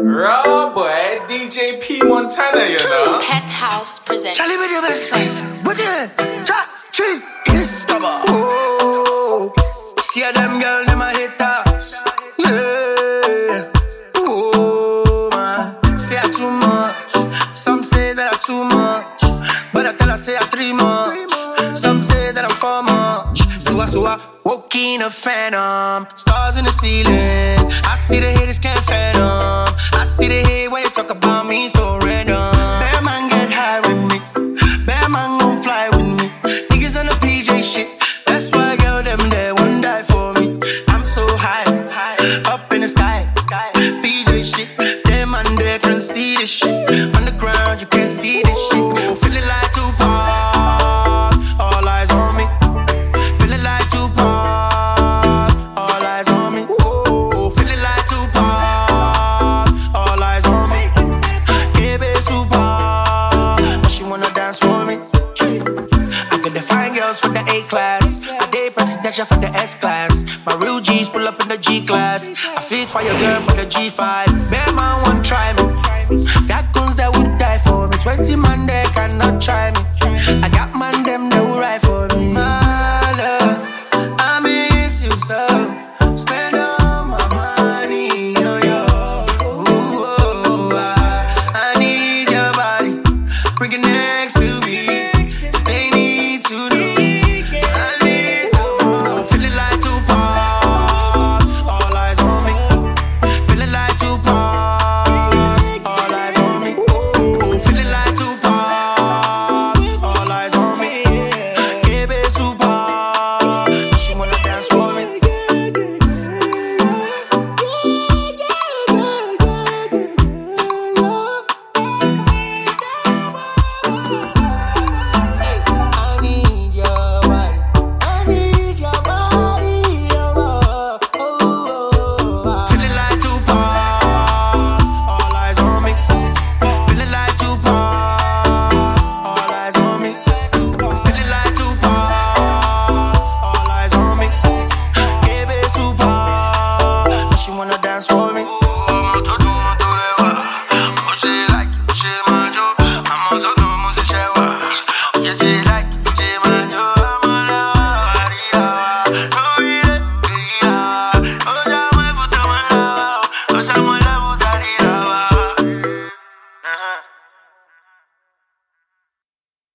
Raw boy, DJ P Montana, you know. Penthouse presents. Charlie with your best size. What you? Cha, tree, discover. Oh, see them girl, them a haters. Yeah. Oh man, say I too much. Some say that I too much, but I tell her say I 3 much. Some say that I'm 4 much. So I woke in a phantom. Stars in the ceiling. I see the haters can't fathom. I see the hate when they talk about me so random. Bear man get high with me. Bear man gon' fly with me. Niggas on the PJ shit. That's why girl them there won't die for me. I'm so high, up in the sky. PJ shit. Them man there can see this shit. On the ground you can't see this shit. Feeling like Tupac. All eyes on me. Feeling like Tupac. All eyes on me. Whoa. Feeling like Tupac. All eyes on me. Baby Tupac. But she wanna dance for me. I could define girls for the A class. I date presidential for the S class. My real G's pull up in the G class. I fit for your girl for the G5. Bear man won't try me. Got guns that would die for me. 20 man they cannot try me. I got man them that will ride for me.